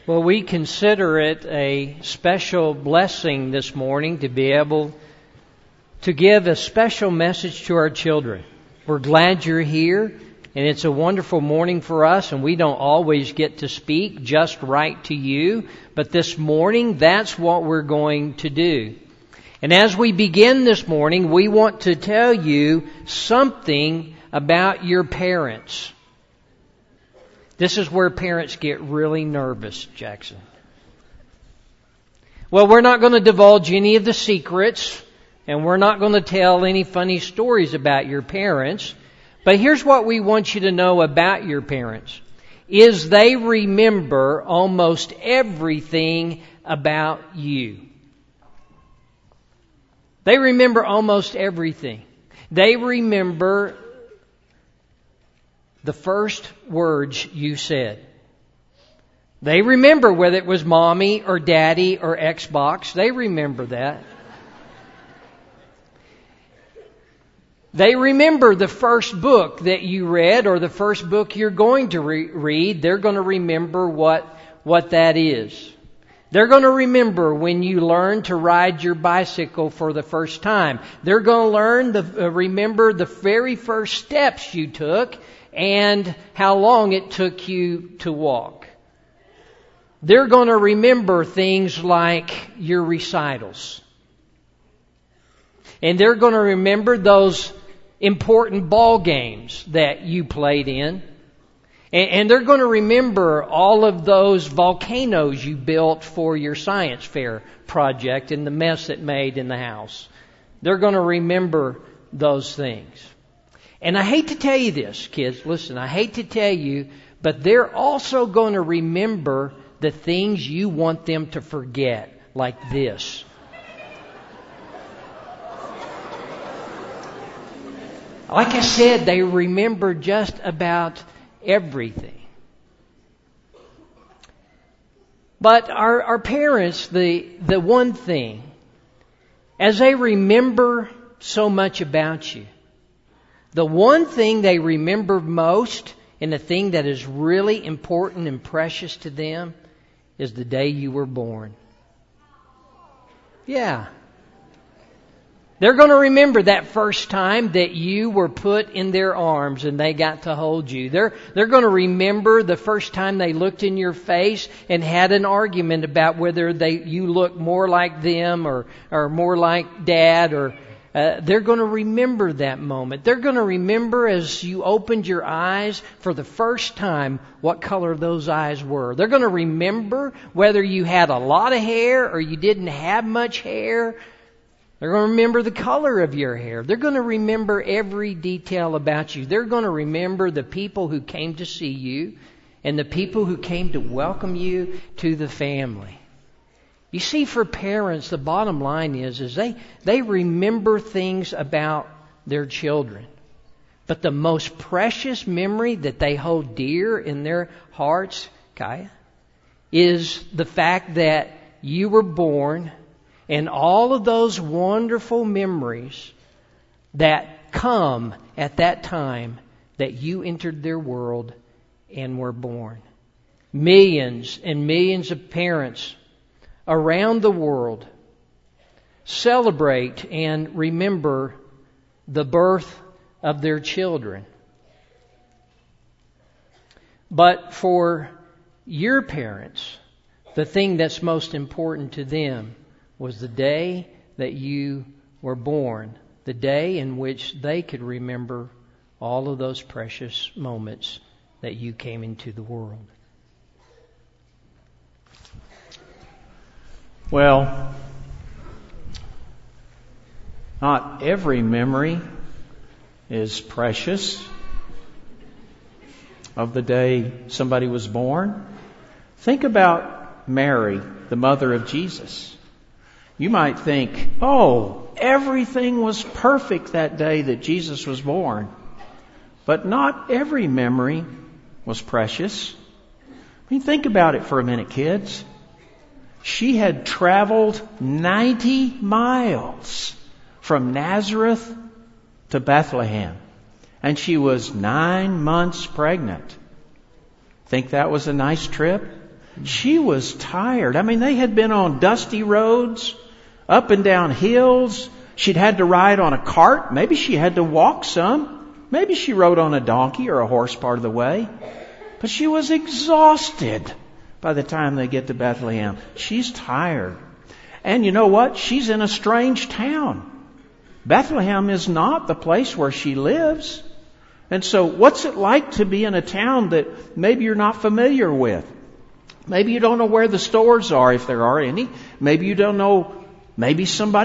Well, we consider it a special blessing this morning to be able to give a special message to our children. We're glad you're here, and it's a wonderful morning for us, and we don't always get to speak just right to you, but this morning, that's what we're going to do. And as we begin this morning, we want to tell you something about your parents. This is where parents get really nervous, Jackson. Well, we're not going to divulge any of the secrets, and we're not going to tell any funny stories about your parents. But here's what we want you to know about your parents, is they remember almost everything about you. They remember almost everything. They remember the first words you said. They remember whether it was mommy or daddy or Xbox. They remember that. They remember the first book that you read or the first book you're going to read. They're going to remember what that is. They're going to remember when you learned to ride your bicycle for the first time. They're going to remember the very first steps you took and how long it took you to walk. They're going to remember things like your recitals. And they're going to remember those important ball games that you played in. And they're going to remember all of those volcanoes you built for your science fair project and the mess it made in the house. They're going to remember those things. And I hate to tell you this, kids, listen, I hate to tell you, but they're also going to remember the things you want them to forget, like this. Like I said, they remember just about everything. But our parents, the one thing, as they remember so much about you, the one thing they remember most and the thing that is really important and precious to them is the day you were born. Yeah. They're going to remember that first time that you were put in their arms and they got to hold you. They're going to remember the first time they looked in your face and had an argument about whether you looked more like them or more like Dad. Or they're going to remember that moment. They're going to remember as you opened your eyes for the first time what color those eyes were. They're going to remember whether you had a lot of hair or you didn't have much hair. They're going to remember the color of your hair. They're going to remember every detail about you. They're going to remember the people who came to see you and the people who came to welcome you to the family. You see, for parents, the bottom line is they remember things about their children. But the most precious memory that they hold dear in their hearts, Kaya, is the fact that you were born. And all of those wonderful memories that come at that time that you entered their world and were born. Millions and millions of parents around the world celebrate and remember the birth of their children. But for your parents, the thing that's most important to them was the day that you were born, the day in which they could remember all of those precious moments that you came into the world. Well, not every memory is precious of the day somebody was born. Think about Mary, the mother of Jesus. You might think, oh, everything was perfect that day that Jesus was born. But not every memory was precious. I mean, think about it for a minute, kids. She had traveled 90 miles from Nazareth to Bethlehem. And she was 9 months pregnant. Think that was a nice trip? She was tired. I mean, they had been on dusty roads, up and down hills. She'd had to ride on a cart. Maybe she had to walk some. Maybe she rode on a donkey or a horse part of the way. But she was exhausted by the time they get to Bethlehem. She's tired. And you know what? She's in a strange town. Bethlehem is not the place where she lives. And so what's it like to be in a town that maybe you're not familiar with? Maybe you don't know where the stores are, if there are any. Maybe you don't know, maybe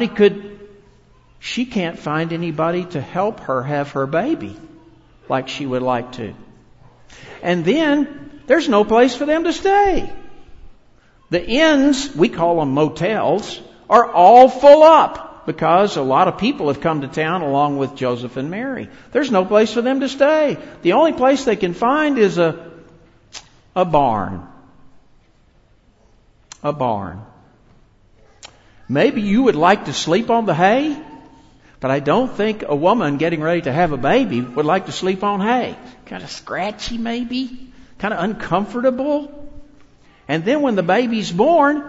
she can't find anybody to help her have her baby like she would like to. And then there's no place for them to stay. The inns, we call them motels, are all full up because a lot of people have come to town along with Joseph and Mary. There's no place for them to stay. The only place they can find is a barn. A barn. Maybe you would like to sleep on the hay, but I don't think a woman getting ready to have a baby would like to sleep on hay. Kind of scratchy maybe, kind of uncomfortable. And then when the baby's born,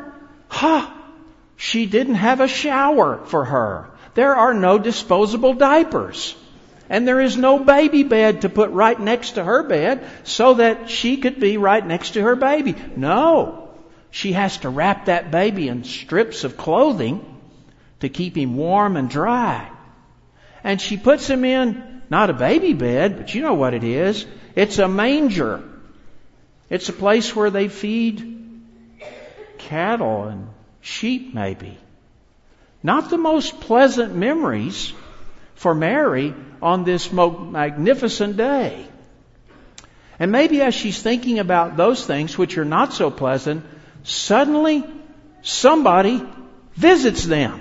she didn't have a shower for her. There are no disposable diapers. And there is no baby bed to put right next to her bed so that she could be right next to her baby. No. She has to wrap that baby in strips of clothing to keep him warm and dry. And she puts him in, not a baby bed, but you know what it is. It's a manger. It's a place where they feed cattle and sheep maybe. Not the most pleasant memories for Mary on this magnificent day. And maybe as she's thinking about those things which are not so pleasant, suddenly somebody visits them.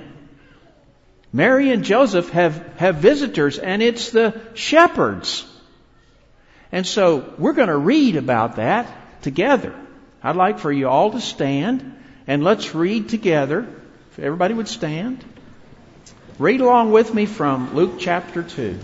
Mary and Joseph have visitors, and it's the shepherds. And so we're going to read about that together. I'd like for you all to stand, and let's read together. If everybody would stand. Read along with me from Luke chapter 2.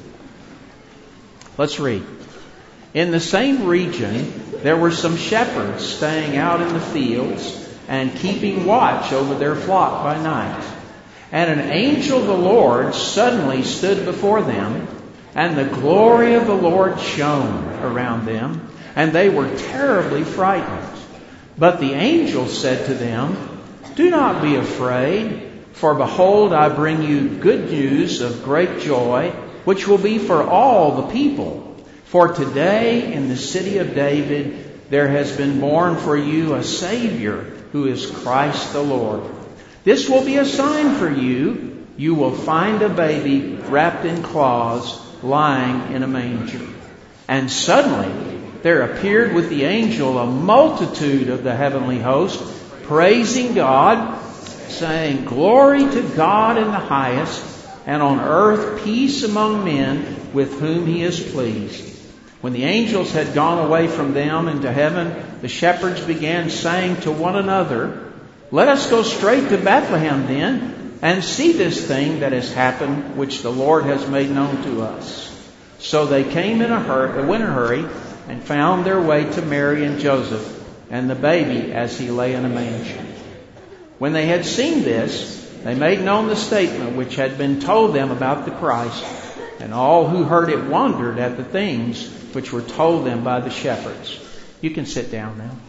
Let's read. In the same region, there were some shepherds staying out in the fields and keeping watch over their flock by night. And an angel of the Lord suddenly stood before them, and the glory of the Lord shone around them, and they were terribly frightened. But the angel said to them, "Do not be afraid, for behold, I bring you good news of great joy, which will be for all the people. For today in the city of David there has been born for you a Savior, who is Christ the Lord. This will be a sign for you. You will find a baby wrapped in cloths, lying in a manger." And suddenly there appeared with the angel a multitude of the heavenly host, praising God, saying, "Glory to God in the highest, and on earth peace among men with whom He is pleased." When the angels had gone away from them into heaven, the shepherds began saying to one another, "Let us go straight to Bethlehem then, and see this thing that has happened, which the Lord has made known to us." So they came in a hurry, and found their way to Mary and Joseph, and the baby as he lay in a manger. When they had seen this, they made known the statement which had been told them about the Christ, and all who heard it wondered at the things which were told them by the shepherds. You can sit down now.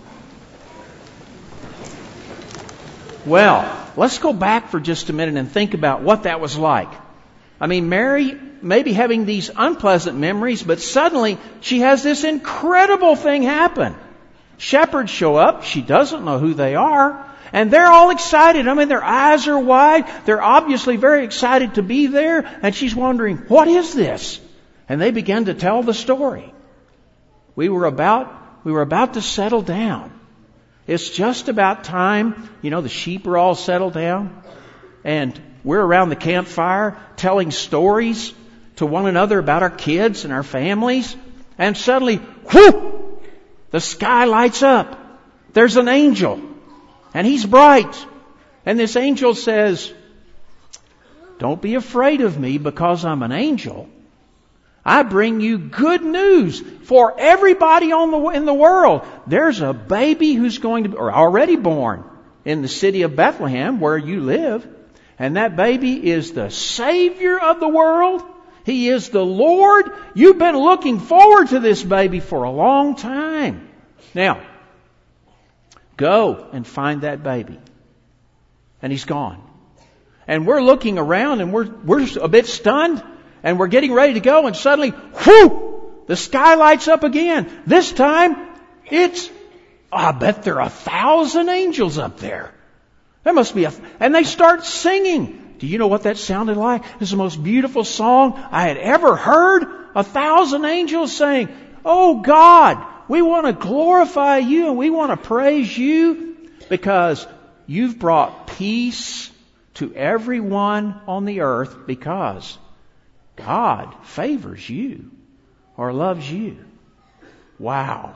Well, let's go back for just a minute and think about what that was like. I mean, Mary may be having these unpleasant memories, but suddenly she has this incredible thing happen. Shepherds show up. She doesn't know who they are. And they're all excited. I mean, their eyes are wide. They're obviously very excited to be there. And she's wondering, what is this? And they began to tell the story. We were about to settle down. It's just about time. You know, the sheep are all settled down. And we're around the campfire telling stories to one another about our kids and our families. And suddenly, whoop! The sky lights up. There's an angel. And he's bright. And this angel says, "Don't be afraid of me because I'm an angel. I bring you good news for everybody in the world. There's a baby who's going to be, or already born in the city of Bethlehem where you live. And that baby is the Savior of the world. He is the Lord. You've been looking forward to this baby for a long time. Now, go and find that baby. And he's gone. And we're looking around and we're a bit stunned. And we're getting ready to go, and suddenly, whoo! The sky lights up again. This time, I bet there are 1,000 angels up there. There must be and they start singing. Do you know what that sounded like? It's the most beautiful song I had ever heard. 1,000 angels saying, "Oh God, we want to glorify you and we want to praise you because you've brought peace to everyone on the earth because God favors you or loves you." Wow.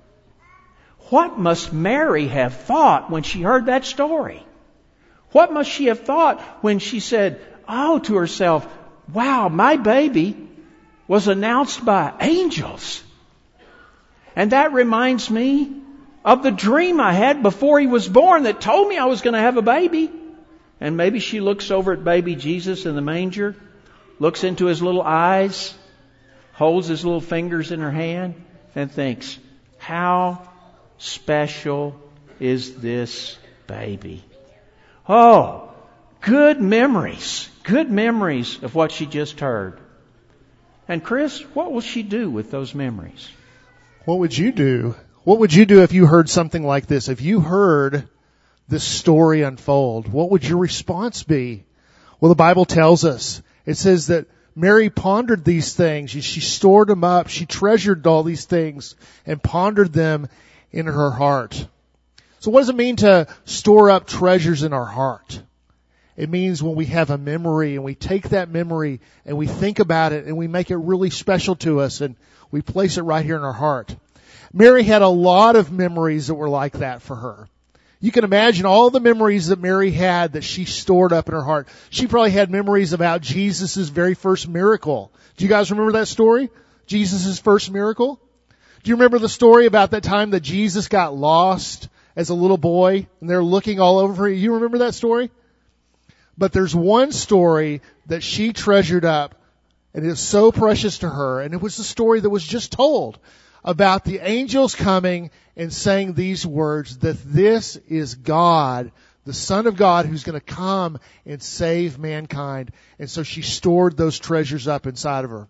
What must Mary have thought when she heard that story? What must she have thought when she said, to herself, wow, my baby was announced by angels. And that reminds me of the dream I had before he was born that told me I was going to have a baby. And maybe she looks over at baby Jesus in the manger, looks into his little eyes, holds his little fingers in her hand, and thinks, how special is this baby? Oh, good memories of what she just heard. And Chris, what will she do with those memories? What would you do? What would you do if you heard something like this? If you heard this story unfold, what would your response be? Well, the Bible tells us, it says that Mary pondered these things. She stored them up. She treasured all these things and pondered them in her heart. So what does it mean to store up treasures in our heart? It means when we have a memory and we take that memory and we think about it and we make it really special to us and we place it right here in our heart. Mary had a lot of memories that were like that for her. You can imagine all the memories that Mary had that she stored up in her heart. She probably had memories about Jesus' very first miracle. Do you guys remember that story? Jesus' first miracle? Do you remember the story about that time that Jesus got lost as a little boy and they're looking all over you? You remember that story? But there's one story that she treasured up and it is so precious to her, and it was the story that was just told about the angels coming and saying these words, that this is God, the Son of God, who's going to come and save mankind. And so she stored those treasures up inside of her.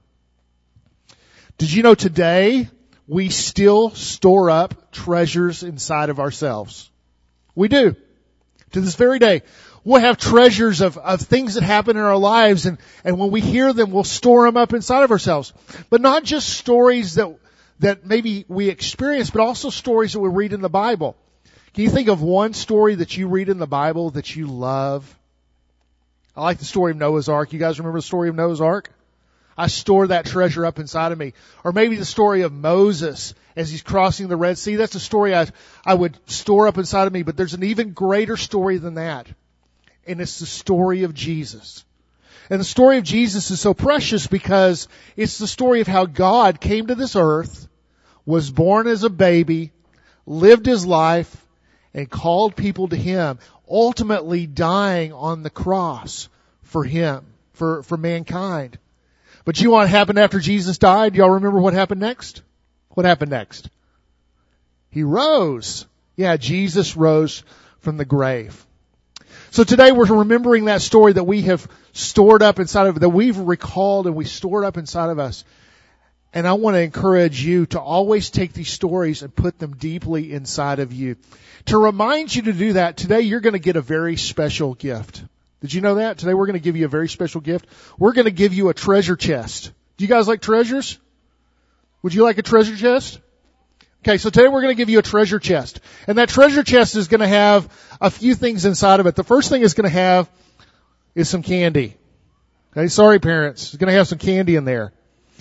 Did you know today we still store up treasures inside of ourselves? We do. To this very day. We'll have treasures of things that happen in our lives, and when we hear them, we'll store them up inside of ourselves. But not just stories that maybe we experience, but also stories that we read in the Bible. Can you think of one story that you read in the Bible that you love? I like the story of Noah's Ark. You guys remember the story of Noah's Ark? I store that treasure up inside of me. Or maybe the story of Moses as he's crossing the Red Sea. That's a story I would store up inside of me. But there's an even greater story than that. And it's the story of Jesus. And the story of Jesus is so precious because it's the story of how God came to this earth, was born as a baby, lived his life, and called people to him, ultimately dying on the cross for him, for mankind. But you know what happened after Jesus died? Y'all remember what happened next? What happened next? He rose. Yeah, Jesus rose from the grave. So today we're remembering that story that we have stored up inside of, that we've recalled and we stored up inside of us. And I want to encourage you to always take these stories and put them deeply inside of you. To remind you to do that, today you're going to get a very special gift. Did you know that? Today we're going to give you a very special gift. We're going to give you a treasure chest. Do you guys like treasures? Would you like a treasure chest? Okay, so today we're going to give you a treasure chest. And that treasure chest is going to have a few things inside of it. The first thing it's going to have is some candy. Okay, sorry parents. It's going to have some candy in there.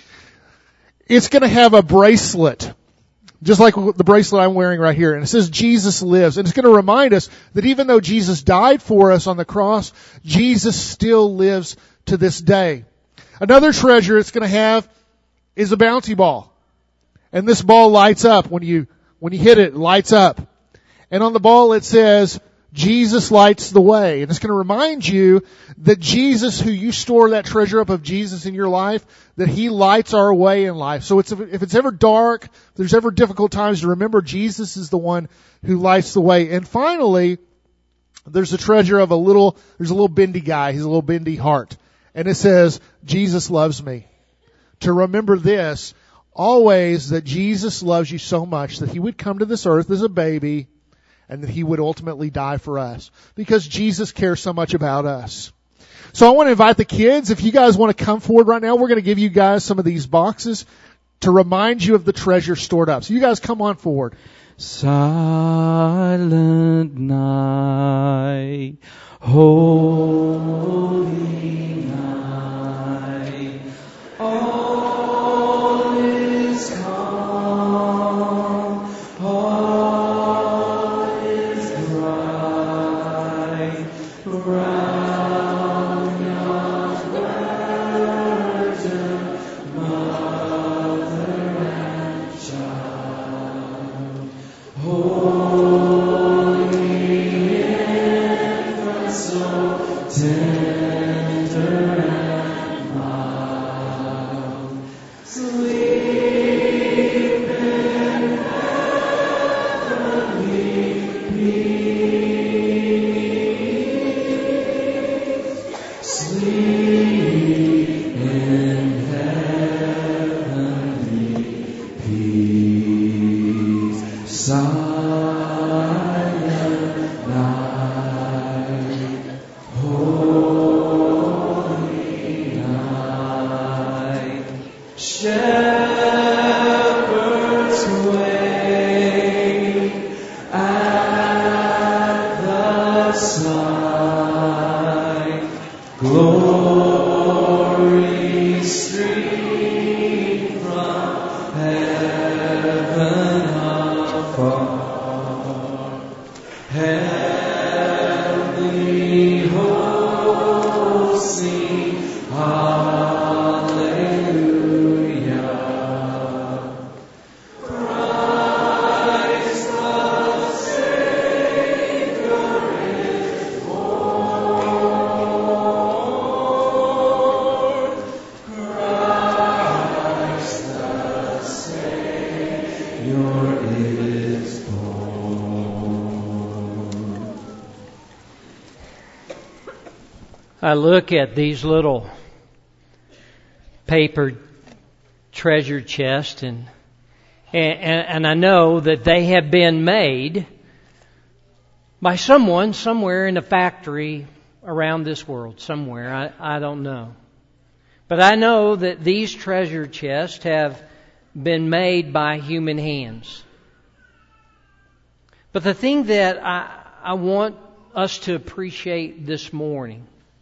It's going to have a bracelet, just like the bracelet I'm wearing right here. And it says Jesus lives. And it's going to remind us that even though Jesus died for us on the cross, Jesus still lives to this day. Another treasure it's going to have is a bouncy ball. And this ball lights up when you hit it, it lights up. And on the ball it says, Jesus lights the way. And it's going to remind you that Jesus, who you store that treasure up of Jesus in your life, that He lights our way in life. So if it's ever dark, if there's ever difficult times, to remember Jesus is the one who lights the way. And finally, there's a treasure of there's a little bendy guy. He's a little bendy heart. And it says, Jesus loves me. To remember this, always, that Jesus loves you so much that He would come to this earth as a baby, and that He would ultimately die for us, because Jesus cares so much about us. So I want to invite the kids, if you guys want to come forward right now, we're going to give you guys some of these boxes to remind you of the treasure stored up. So you guys come on forward. Silent night, holy night, all is calm, all is bright, round your virgin mother and child, holy infant, so tender and mild, sleep in heavenly peace, sleep in heavenly peace, silent night, holy night, shepherds wait at the side, glory stream from heaven afar, heavenly hosts sing hallelujah. Christ the Savior is born. Christ the Savior is born. I look at these little paper treasure chests and I know that they have been made by someone somewhere in a factory around this world, somewhere. I don't know. But I know that these treasure chests have been made by human hands. But the thing that I want us to appreciate this morning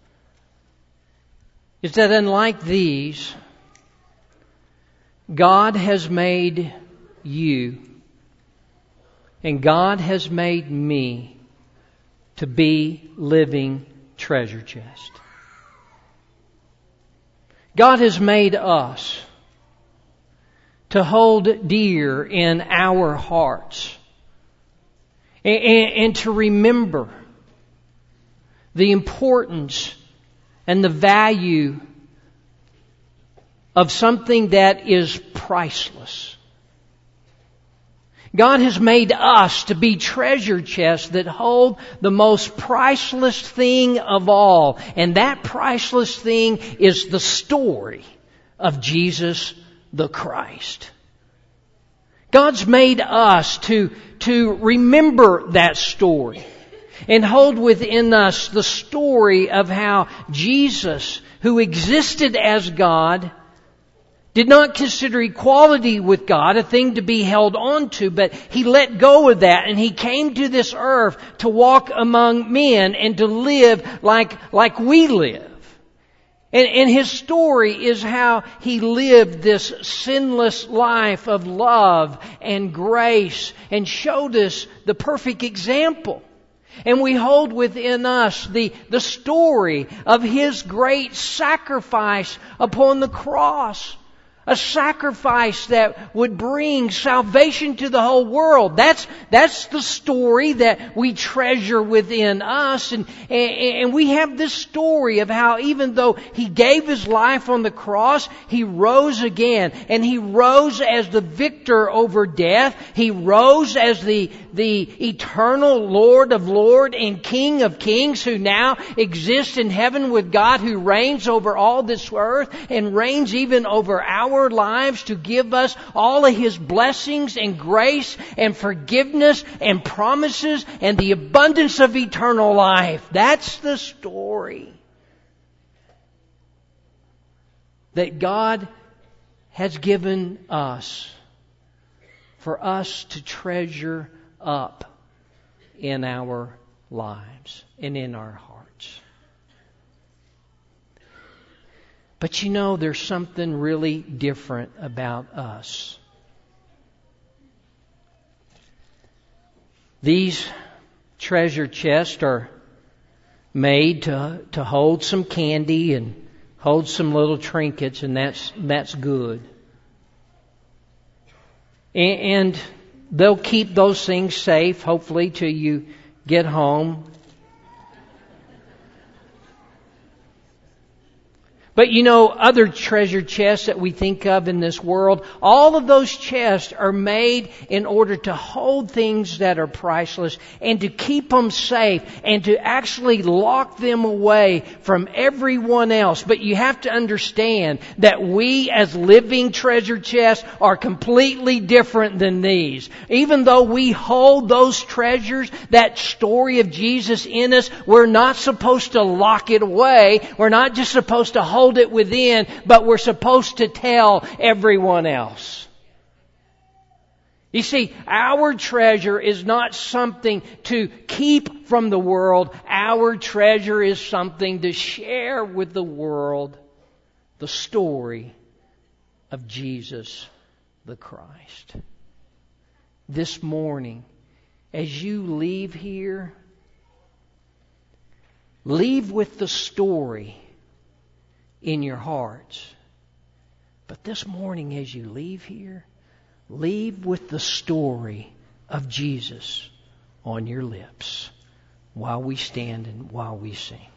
is that unlike these, God has made you and God has made me to be living treasure chests. God has made us to hold dear in our hearts and to remember the importance and the value of something that is priceless. God has made us to be treasure chests that hold the most priceless thing of all. And that priceless thing is the story of Jesus the Christ. God's made us to remember that story and hold within us the story of how Jesus, who existed as God, did not consider equality with God a thing to be held on to, but He let go of that and He came to this earth to walk among men and to live like we live. And His story is how He lived this sinless life of love and grace and showed us the perfect example. And we hold within us the story of His great sacrifice upon the cross, A sacrifice that would bring salvation to the whole world. That's the story that we treasure within us. And we have this story of how even though He gave His life on the cross, He rose again. And He rose as the victor over death. He rose as the eternal Lord of Lords and King of Kings, who now exists in heaven with God, who reigns over all this earth and reigns even over our lives to give us all of His blessings and grace and forgiveness and promises and the abundance of eternal life. That's the story that God has given us for us to treasure up in our lives and in our hearts. But you know, there's something really different about us. These treasure chests are made to hold some candy and hold some little trinkets, and that's good. And they'll keep those things safe, hopefully, till you get home. But you know, other treasure chests that we think of in this world, all of those chests are made in order to hold things that are priceless and to keep them safe and to actually lock them away from everyone else. But you have to understand that we as living treasure chests are completely different than these. Even though we hold those treasures, that story of Jesus in us, we're not supposed to lock it away. We're not just supposed to hold it within, but we're supposed to tell everyone else. You see, our treasure is not something to keep from the world. Our treasure is something to share with the world, the story of Jesus the Christ. This morning, as you leave here, leave with the story in your hearts. But this morning as you leave here, leave with the story of Jesus on your lips while we stand and while we sing.